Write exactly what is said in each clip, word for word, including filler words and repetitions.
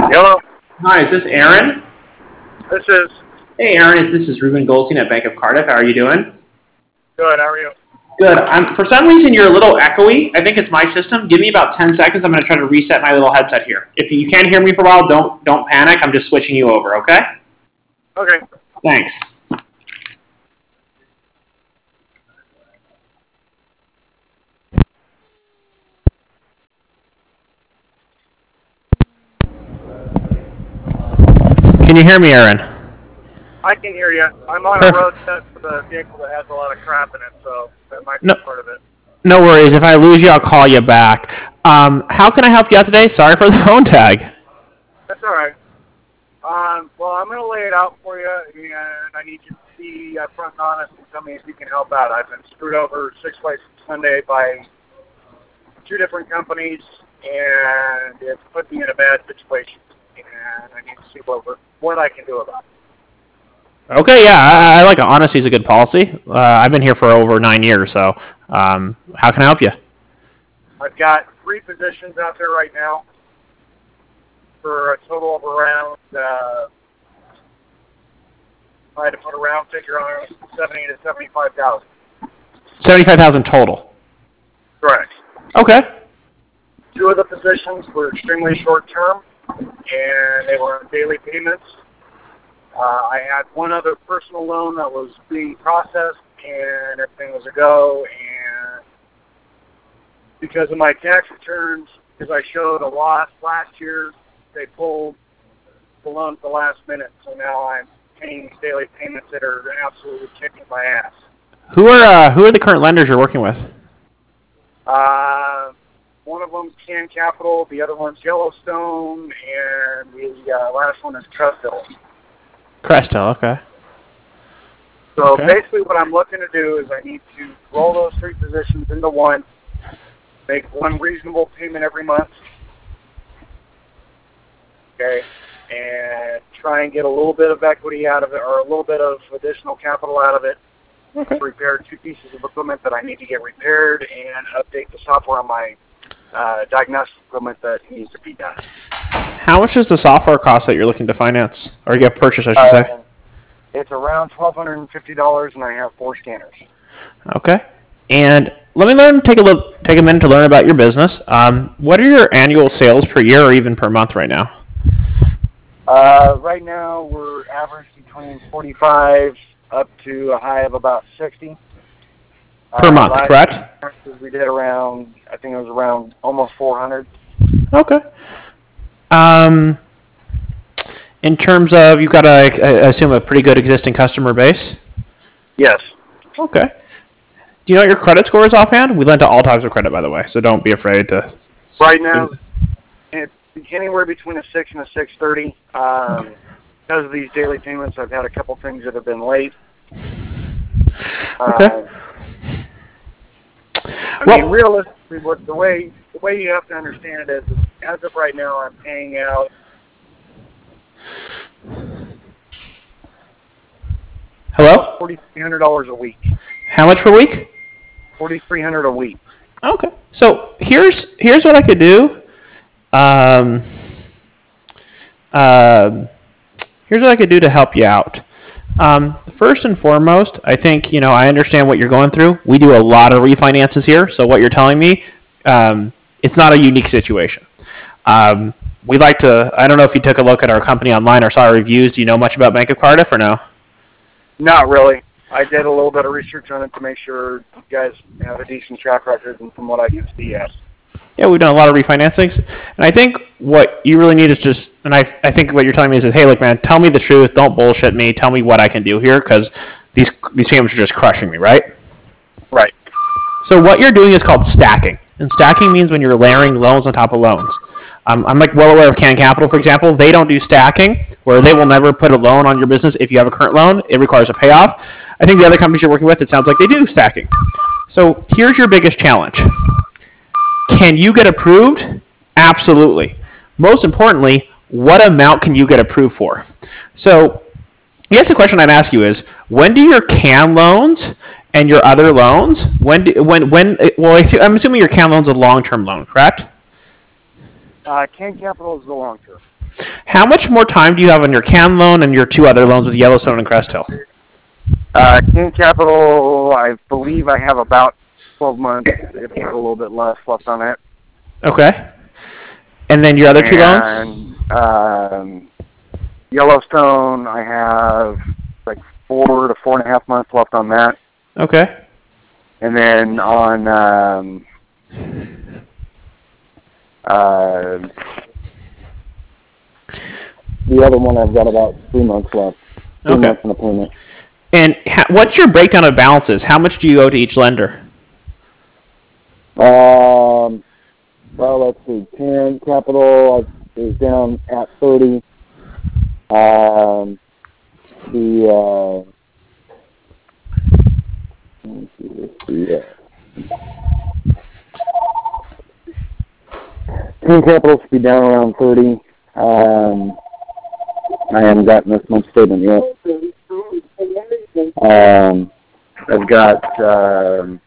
Hello. Hi, is this Aaron? This is Hey, Aaron, this is Ruben Goldstein at Bank of Cardiff. How are you doing? good. How are you? Good. I'm, for some reason, you're a little echoey. I think it's my system. Give me about ten seconds. I'm going to try to reset my little headset here. If you can't hear me for a while, don't don't panic. I'm just switching you over, okay? Okay. Thanks. Can you hear me, Aaron? I can hear you. I'm on Perfect. a road test with a vehicle that has a lot of crap in it, so that might be No. part of it. No worries. If I lose you, I'll call you back. Um, how can I help you out today? Sorry for the phone tag. That's all right. Um, well, I'm going to lay it out for you, and I need you to be uh, front and honest and tell me if you can help out. I've been screwed over six ways Sunday by two different companies, and it's put me in a bad situation, and I need to see what, what I can do about it. Okay, yeah, I, I like it. Honesty is a good policy. Uh, I've been here for over nine years, so um, how can I help you? I've got three positions out there right now for a total of around, uh, if I had to put a round figure on it, seventy to seventy-five thousand. Seventy-five thousand total. Correct. Okay. Two of the positions were extremely short term, and they were on daily payments. Uh, I had one other personal loan that was being processed, and everything was a go. And because of my tax returns, because I showed a loss last year, they pulled the loan at the last minute. So now I'm paying daily payments that are absolutely kicking my ass. Who are uh, who are the current lenders you're working with? Uh, one of them's Can Capital, the other one's Yellowstone, and the uh, last one is Trusthill. Crestel, okay. So Okay. basically what I'm looking to do is I need to roll those three positions into one, make one reasonable payment every month, okay, and try and get a little bit of equity out of it, or a little bit of additional capital out of it, Okay. to repair two pieces of equipment that I need to get repaired and update the software on my uh, diagnostic equipment that needs to be done. How much is the software cost that you're looking to finance or get purchase, I should say? Uh, it's around twelve hundred fifty dollars, and I have four scanners. Okay. And let me learn. Take a look. Take a minute to learn about your business. Um, what are your annual sales per year or even per month right now? Uh, right now, we're average between forty-five up to a high of about sixty. Per uh, month, last correct? year we did around, I think it was around almost four hundred. Okay. Um, in terms of, you've got, a, I assume, a pretty good existing customer base? Yes. Okay. Do you know what your credit score is offhand? We lend to all types of credit, by the way, so don't be afraid to... Right now, it's anywhere between a six and a six thirty. Um, because of these daily payments, I've had a couple things that have been late. Okay. Uh, I Well- mean, realistically, what the way the way you have to understand it is, is, as of right now, I'm paying out Hello? forty-three hundred dollars a week. How much per week? forty-three hundred dollars a week. Okay. So here's here's what I could do. Um, um, here's what I could do to help you out. Um, first and foremost, I think, you know, I understand what you're going through. We do a lot of refinances here, so what you're telling me, um, it's not a unique situation. Um, we like to, I don't know if you took a look at our company online or saw our reviews. Do you know much about Bank of Cardiff or no? Not really. I did a little bit of research on it to make sure you guys have a decent track record, and from what I can see, yes. Yeah, we've done a lot of refinancings, and I think what you really need is just, and I, I think what you're telling me is, hey, look, man, tell me the truth, don't bullshit me, tell me what I can do here, because these these payments are just crushing me, right? Right. So what you're doing is called stacking, and stacking means when you're layering loans on top of loans. Um, I'm like well aware of Can Capital, for example. They don't do stacking, where they will never put a loan on your business if you have a current loan. It requires a payoff. I think the other companies you're working with, it sounds like they do stacking. So here's your biggest challenge. Can you get approved? Absolutely. Most importantly, what amount can you get approved for? So I guess the question I'd ask you is, when do your Can loans and your other loans, when, do, when, when, well, I'm assuming your Can loan's a long-term loan, correct? Uh, Can Capital is the long term. How much more time do you have on your CAN loan and your two other loans with Yellowstone and Crest Hill? Uh, King Capital, I believe I have about twelve months, if not a little bit less, left on it. Okay. And then your other two and, loans? Um, Yellowstone, I have like four to four and a half months left on that. Okay. And then on um, uh, the other one, I've got about three months left. Three okay. months in a payment. And ha- what's your breakdown of balances? How much do you owe to each lender? Um, well, let's see. King Capital is down at thirty. Um, the uh, let me see, let's see, uh, King Capital should be down around thirty. Um, I haven't gotten this month's statement yet. Um, I've got um,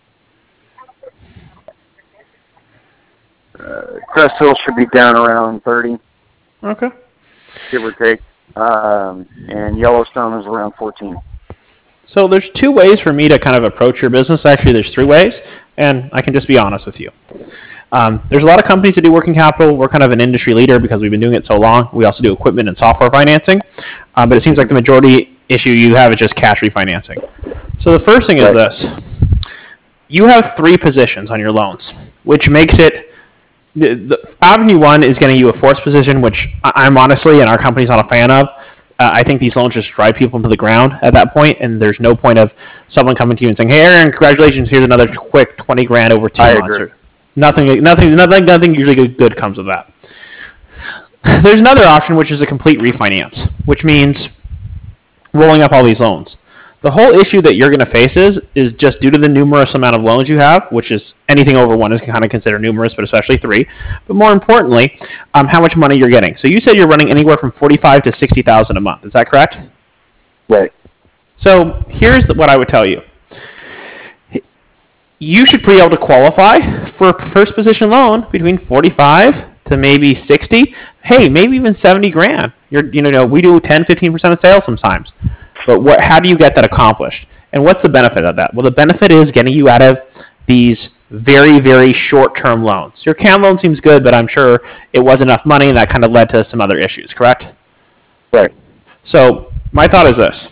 uh, Crest Hill should be down around thirty. Okay. Give or take. Um, and Yellowstone is around fourteen. So there's two ways for me to kind of approach your business. Actually, there's three ways, and I can just be honest with you. Um, there's a lot of companies that do working capital. We're kind of an industry leader because we've been doing it so long. We also do equipment and software financing, um, but it seems like the majority issue you have is just cash refinancing. So the first thing is Right. this. You have three positions on your loans, which makes it the, the Avenue One is getting you a forced position, which I- I'm honestly and our company's not a fan of. Uh, I think these loans just drive people into the ground at that point, and there's no point of someone coming to you and saying, "Hey, Aaron, congratulations! Here's another quick twenty grand over two I months." agree. Or, nothing, nothing, nothing, nothing usually good, good comes of that. There's another option, which is a complete refinance, which means rolling up all these loans. The whole issue that you're going to face is is just due to the numerous amount of loans you have, which is anything over one is kind of considered numerous, but especially three. But more importantly, um, how much money you're getting. So you said you're running anywhere from forty-five to sixty thousand a month. Is that correct? Right. So here's what I would tell you. You should be able to qualify for a first position loan between forty-five to maybe sixty. Hey, maybe even seventy grand. You're, you know, we do ten, fifteen percent of sales sometimes. But what? How do you get that accomplished? And what's the benefit of that? Well, the benefit is getting you out of these very, very short-term loans. Your CAN loan seems good, but I'm sure it was enough money, and that kind of led to some other issues, correct? Right. So my thought is this.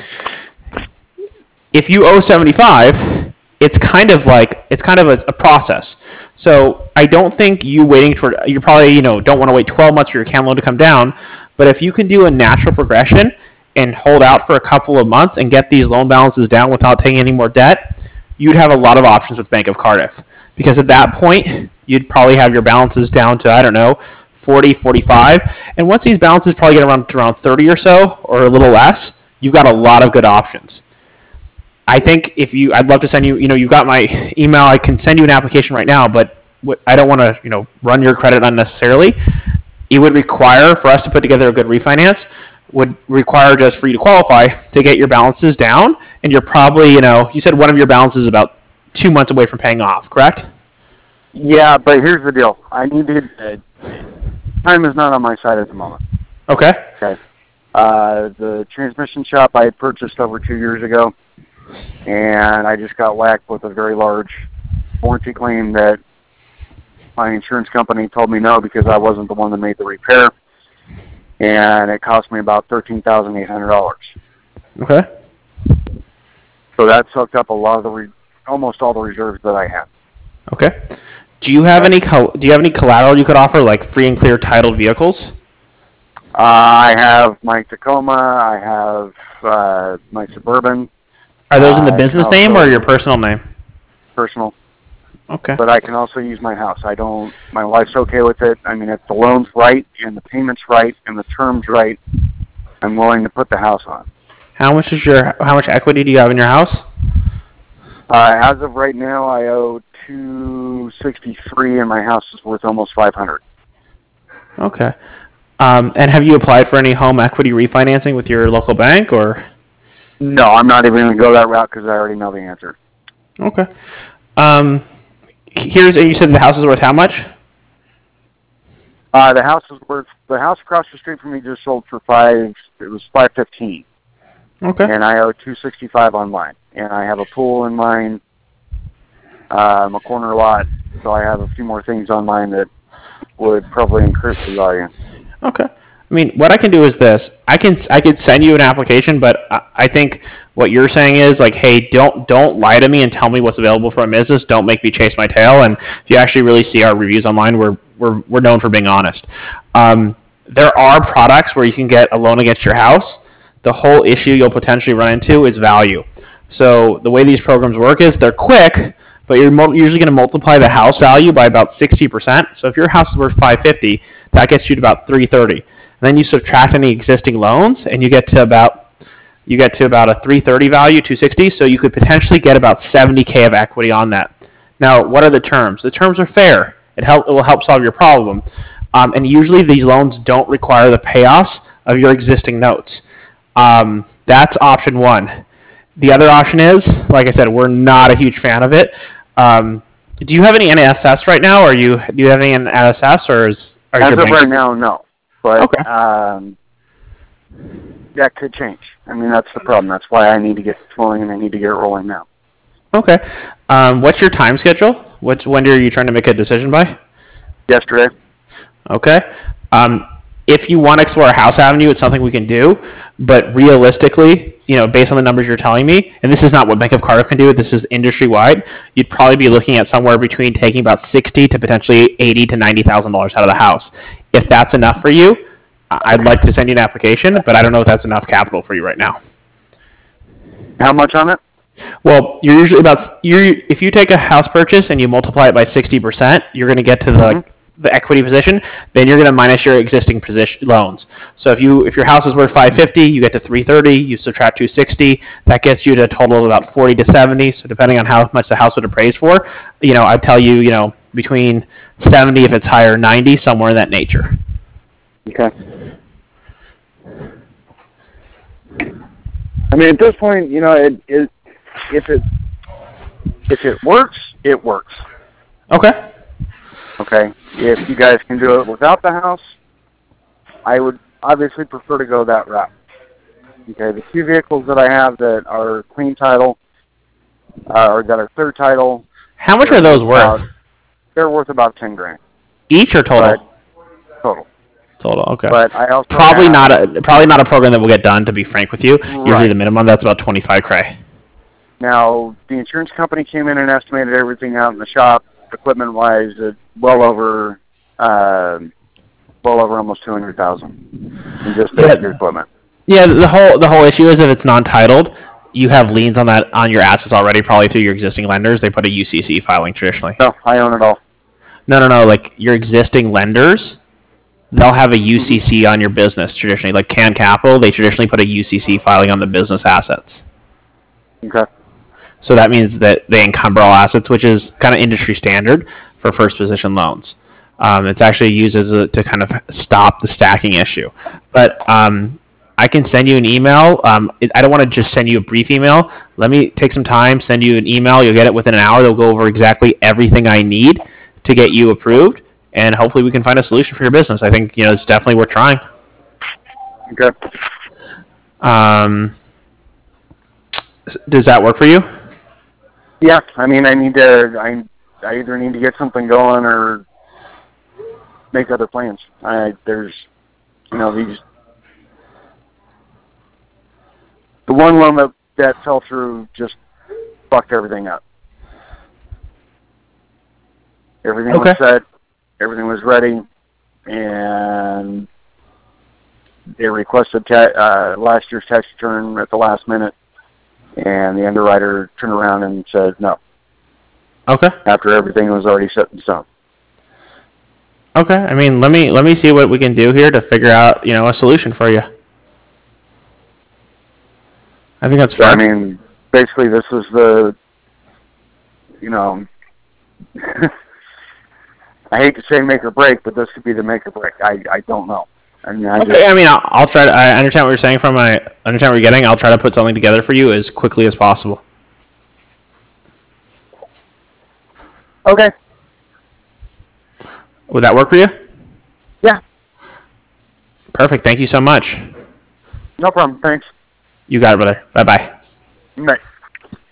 If you owe seventy-five, it's kind of like it's kind of a, a process. So I don't think you waiting for you probably you know don't want to wait twelve months for your CAN loan to come down, but if you can do a natural progression and hold out for a couple of months and get these loan balances down without taking any more debt, you'd have a lot of options with Bank of Cardiff. Because at that point, you'd probably have your balances down to, I don't know, forty, forty-five. And once these balances probably get around to around thirty or so, or a little less, you've got a lot of good options. I think if you, I'd love to send you, you know, you've got my email. I can send you an application right now, but I don't want to, you know, run your credit unnecessarily. It would require for us to put together a good refinance, would require just for you to qualify to get your balances down, and you're probably, you know, you said one of your balances is about two months away from paying off, correct? Yeah, but here's the deal. I need to. Uh, time is not on my side at the moment. Okay. Okay. Uh, the transmission shop I had purchased over two years ago, and I just got whacked with a very large warranty claim that my insurance company told me no because I wasn't the one that made the repair. And it cost me about thirteen thousand eight hundred dollars. Okay. So that sucked up a lot of the, re- almost all the reserves that I had. Okay. Do you have any co- Do you have any collateral you could offer, like free and clear titled vehicles? Uh, I have my Tacoma. I have uh, my Suburban. Are those in the Uh, business also name or your personal name? Personal. Okay. But I can also use my house. I don't. My wife's okay with it. I mean, if the loan's right and the payment's right and the term's right, I'm willing to put the house on. How much is your How much equity do you have in your house? Uh, as of right now, I owe two sixty three, and my house is worth almost five hundred. Okay. Um, and have you applied for any home equity refinancing with your local bank, or? No, I'm not even going to go that route because I already know the answer. Okay. Um, here's you said the house is worth how much? Uh, the house is worth the house across the street from me just sold for five. It was five fifteen. Okay. And I owe two sixty five on mine, and I have a pool in mine. Um, a corner lot, so I have a few more things on mine that would probably increase the value. Okay. I mean, what I can do is this. I can I could send you an application, but I, I think what you're saying is like, hey, don't don't lie to me and tell me what's available for my business. Don't make me chase my tail. And if you actually really see our reviews online, we're we're we're known for being honest. Um, there are products where you can get a loan against your house. The whole issue you'll potentially run into is value. So the way these programs work is they're quick, but you're mo- usually going to multiply the house value by about sixty percent. So if your house is worth five fifty, that gets you to about three thirty. And then you subtract any existing loans, and you get to about you get to about a three thirty value, two sixty. So you could potentially get about seventy K of equity on that. Now, what are the terms? The terms are fair. It help it will help solve your problem. Um, and usually these loans don't require the payoffs of your existing notes. Um, that's option one. The other option is, like I said, we're not a huge fan of it. Um, do you have any N S S right now, or you do you have any N S S, or is are As your of banks- right now, no. But Okay. um, that could change. I mean, that's the problem. That's why I need to get it flowing, and I need to get it rolling now. Okay. Um, what's your time schedule? What's when are you trying to make a decision by? Yesterday. Okay. Um, if you want to explore House Avenue, it's something we can do. But realistically, you know, based on the numbers you're telling me, and this is not what Bank of Cardiff can do, this is industry wide, you'd probably be looking at somewhere between taking about sixty to potentially eighty to ninety thousand dollars out of the house. If that's enough for you, I'd like to send you an application, but I don't know if that's enough capital for you right now. How much on it? Well, you're usually about you. If you take a house purchase and you multiply it by sixty percent, you're going to get to the Mm-hmm. the equity position. Then you're going to minus your existing position loans. So if you if your house is worth five fifty, you get to three thirty. You subtract two sixty. That gets you to a total of about forty to seventy. So depending on how much the house would appraise for, you know, I'd tell you, you know, between seventy if it's higher, ninety, somewhere in that nature. Okay. I mean, at this point, you know, it, it if it if it works, it works. Okay. Okay. If you guys can do it without the house, I would obviously prefer to go that route. Okay. The two vehicles that I have that are clean title, uh, or that are third title. How much are those about, worth? They're worth about ten grand. Each or total? But, total. Total. Okay. But I also probably have, not a probably not a program that will get done. To be frank with you, usually Right. the minimum that's about twenty-five cray. Now, the insurance company came in and estimated everything out in the shop, equipment-wise, at well over, uh, well over almost two hundred thousand in just basic Yeah. equipment. Yeah, the whole the whole issue is if it's non-titled, you have liens on that on your assets already, probably through your existing lenders. They put a U C C filing traditionally. No, I own it all. No, no, no. Like your existing lenders, they'll have a U C C on your business traditionally. Like Can Capital, they traditionally put a U C C filing on the business assets. Okay. So that means that they encumber all assets, which is kind of industry standard for first position loans. Um, it's actually used as a, to kind of stop the stacking issue. But um, I can send you an email. Um, it, I don't want to just send you a brief email. Let me take some time, send you an email. You'll get it within an hour. They'll go over exactly everything I need to get you approved, and hopefully we can find a solution for your business. I think you know it's definitely worth trying. Okay. Um, does that work for you? Yeah, I mean, I need to, I, I either need to get something going or make other plans. I, there's, you know, these, the one loan that, that fell through just fucked everything up. Everything Okay. was set, everything was ready, and they requested ta- uh, last year's tax return at the last minute, and the underwriter turned around and said no, Okay. after everything was already set in stone. Okay. I mean, let me let me see what we can do here to figure out you know a solution for you. I think that's So, fair. I mean, basically this is the, you know, I hate to say make or break, but this could be the make or break. I, I don't know. I mean, I Okay, just, I mean, I'll, I'll try to. I understand what you're saying from my. Understand what you're getting. I'll try to put something together for you as quickly as possible. okay. Would that work for you? Yeah. Perfect. Thank you so much. No problem. Thanks. You got it, brother. Bye-bye. Bye.